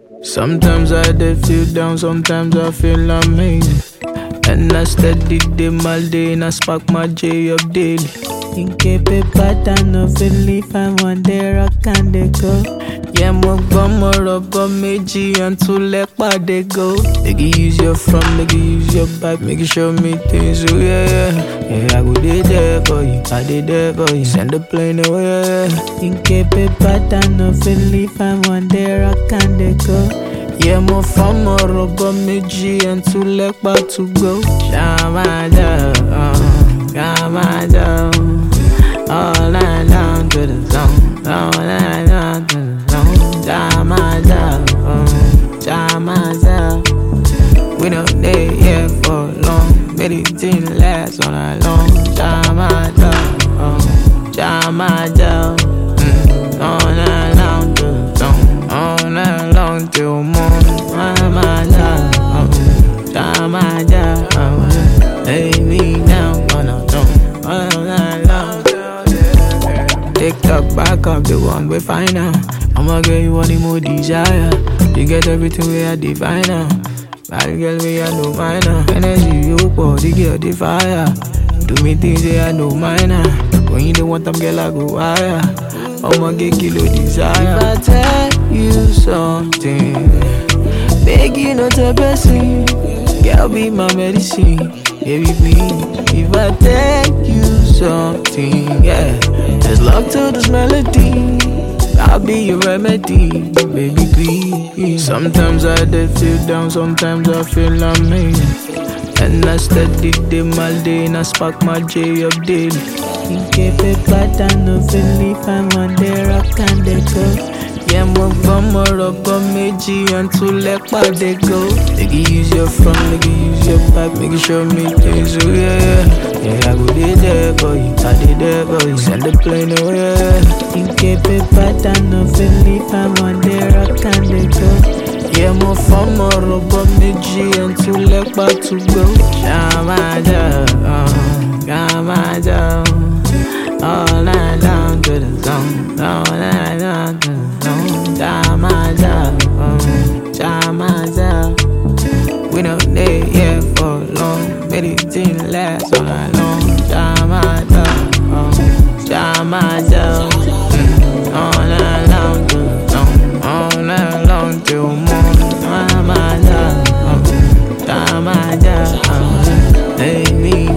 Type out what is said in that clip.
Sometimes I did feel down, sometimes I feel amazing. And I steady them all day and I spark my J up daily. In keep a pattern of belief, I want the rock and the go. Yeah, mo gbọ́mọ rọ̀bọ méjì and two lẹ́pà dey go. Make you use your front, make you use your back, make you show me things, oh yeah. Yeah, I go dey there for you, I dey there for you. Send the plane away. In keep a pattern of belief, I want the rock and the go. Yeah, mo fọ́mọ rọ̀bọ méjì and two lẹ́pà to go. Ṣàmájà, ṣàmájà, all night down to the zone, all night down to the zone. Ṣàmájà, ṣàmájà, we don't dey here for long, but it didn't last all night long. Ṣàmájà, ṣàmájà, all night down to the zone, all night long till morning. Ṣàmájà, ṣàmájà, lay me down on the throne, all night long. TikTok back up the one we find now. I'ma get you any more desire. You get everything we are divine now. Bad girl we are no minor. Energy you pour, the girl the fire. Do me things they are no minor. When you don't want them girl I go higher. I'ma get kilo desire. If I tell you something, beg you not to blessing. Girl be my medicine, baby please. If I tell you something, yeah, there's love to this melody. I'll be your remedy, baby please. Sometimes I did feel down, sometimes I feel amazing. And I steady them all day and I spark my J up daily. In keep a pattern of belief, I want the rock and the go. Yeah, mo gbọ́mọ rọ̀bọ méjì and two lẹ́pà dey go. Make you use your front, make you use your back, make you show me things, oh yeah. Yeah, I go dey there for you, I dey there for you. Send the plane away. In keep a pattern of belief, I want the rock and the go. Yeah, mo fọ́mọ rọ̀bọ méjì and two lẹ́pà to go. Ṣàmájà, ṣàmájà, all night down to the zone, all night down to the zone. Ṣàmájà, ṣàmájà, we don't dey here for long, but it didn't last all night long. Ṣàmájà, ṣàmájà, all night down to the zone, all night long till morning. Ṣàmájà, ṣàmájà, lay me